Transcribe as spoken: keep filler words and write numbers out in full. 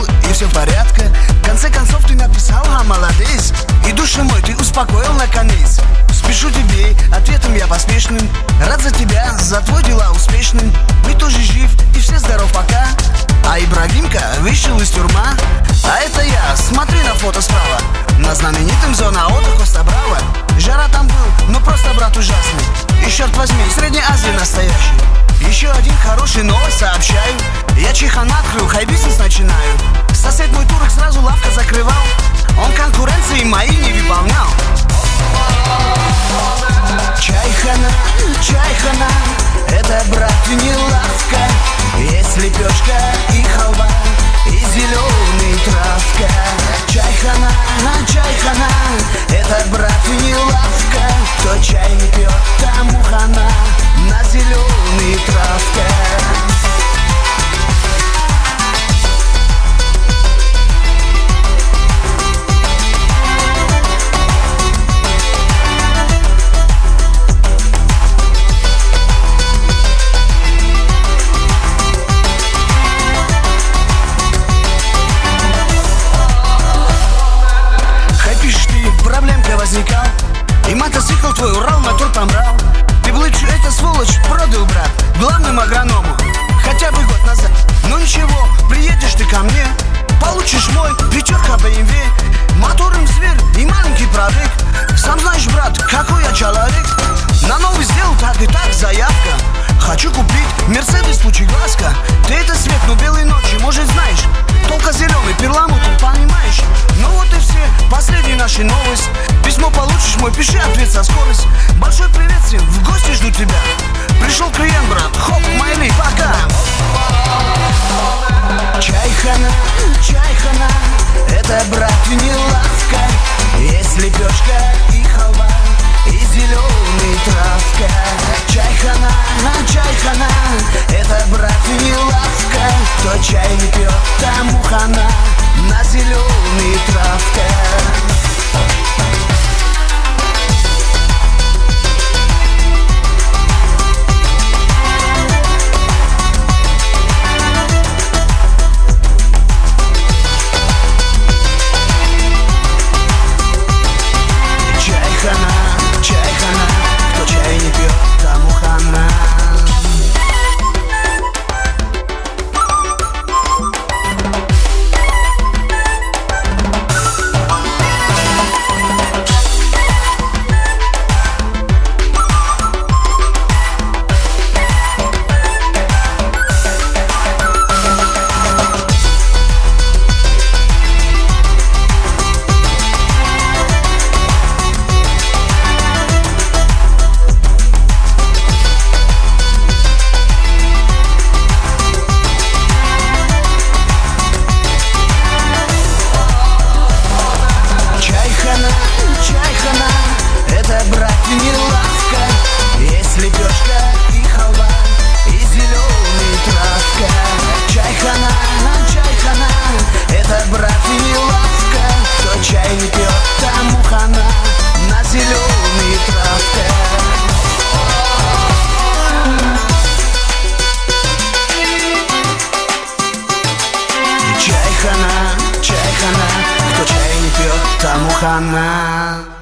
был и все в порядке. В конце концов ты написал: а, молодец. И душа мой, ты успокоил наконец. Спешу тебе, ответом я поспешным. Рад за тебя, за твой дела успешным. Мы тоже жив и все здоров пока. А Ибрагимка вышел из тюрьма. А это я, смотри на фото справа. На знаменитом зона отдыха Коста Брава. Жара там был, ну просто брат ужасный. И черт возьми, Средняя Азия настоящий. Еще один хороший новость сообщаю. Я чайхана открыл, хай бизнес начинаю. Сосед мой турок сразу лавка закрывал. Он конкуренции мои не выполнял. Чайхана, чайхана, это, брат, не лавка. Есть лепешка и халва, и зеленый травка. Чайхана, чайхана, это, брат, не лавка. Кто чай не пьет, тому хана, на зеленый травка. Возникал, и мотоцикл твой Урал мотор помрал. Ты в лыжу эта сволочь продал, брат, главному агроному, хотя бы год назад. Но ничего, приедешь ты ко мне, получишь мой пятерка бэ эм вэ. Мотором зверь и маленький пробег. Сам знаешь, брат, какой я человек. На новый сделал так и так заявка. Хочу купить Мерседес лучеглазка. Ты это свет, но белой ночи, может, знаешь. Только зеленый перламутр, понимаешь. Ну вот и все, последняя наша новость. Письмо получишь мой, пиши ответ со скорость. Большой привет всем, в гости жду тебя. Пришел клиент, брат, хоп, майли, пока. Чайхана, чайхана, это, брат, не лавка. Есть лепешка и халва, и зеленый травка. Чайхана, чайхана, это, брат, не лавка. Кто чай не пьет, тому хана, на зеленый травка. Чайхана, чайхана, кто чай не пьет, тому хана.